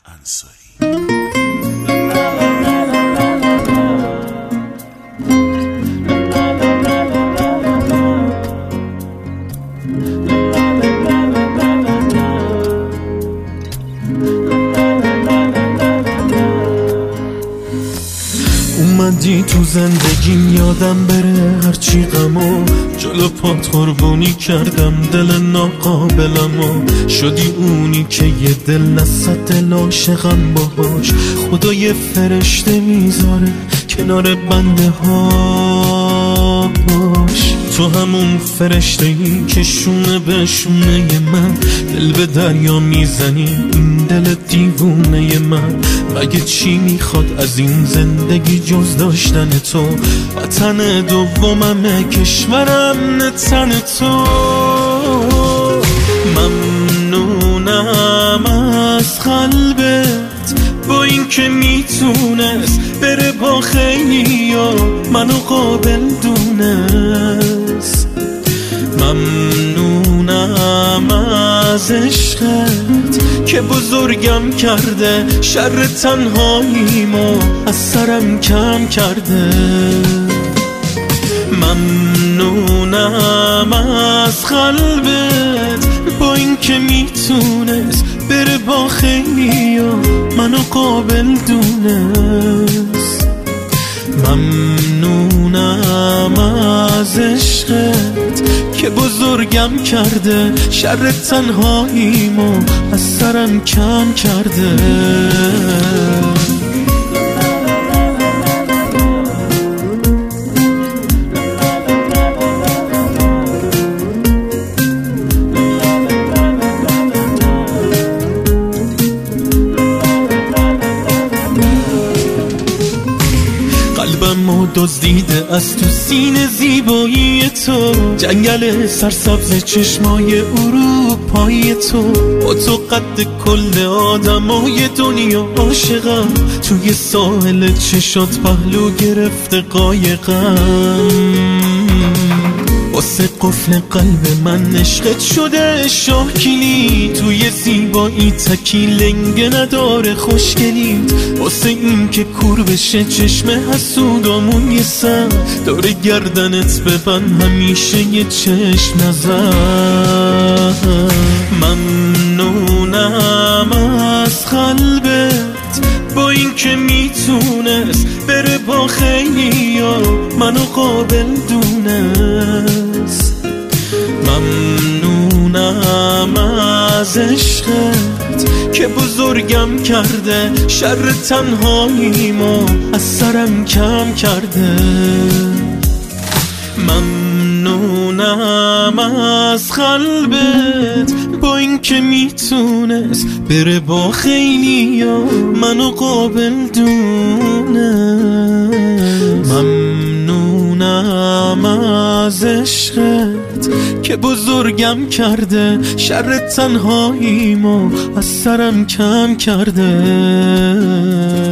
انصاری. اومدی تو زندگیم یادم بره هرچی غمو جلو پات قربونی کردم دل ناقابلمو شدی اونی که یه دل نصد دل عاشقم باهاش خدا یه فرشته میذاره کنار بنده هاش تو همون فرشته ای که شونه به شونه من دل به دریا میزنی این دل دیوونه من مگه چی میخواد از این زندگی جز داشتن تو وطن دوممه کشورم نه تن تو ممنونم از قلبت با این که میتونست بره با خیلی ها منو قابل دونست ممنونم از عشقت که بزرگم کرده شر تنهاییمو از سرم کم کرده ممنونم از قلبت با این که میتونست بره با خیلی ها منو قابل دونست ممنونم از عشقت که بزرگم کرده شر تنهاییمو از سرم کم کرده قلبمو دزدیده از تو سینه زیبایی تو جنگل سرسبز چشمای اروپایی تو با تو قد کل آدمای دنیا عاشقم توی ساحل چشات پهلو گرفته قایقم واسه قفل قلب من عشقت شده شاکیلی توی زیبایی تکی لنگه نداره خوشگلیت واسه این که کور بشه چشم حسودامون یه سم داره گردنت ببند همیشه یه چشم نزن ممنونم از قلبت با این که میتونست بره با خیلی ها منو قابل دونست ممنونم از عشقت که بزرگم کرده شر تنهاییمو از سرم کم کرده ممنونم از قلبت با این که میتونست بره با خیلی ها منو قابل دونست ممنونم از عشقت که بزرگم کرده شر تنهاییمو از سرم کم کرده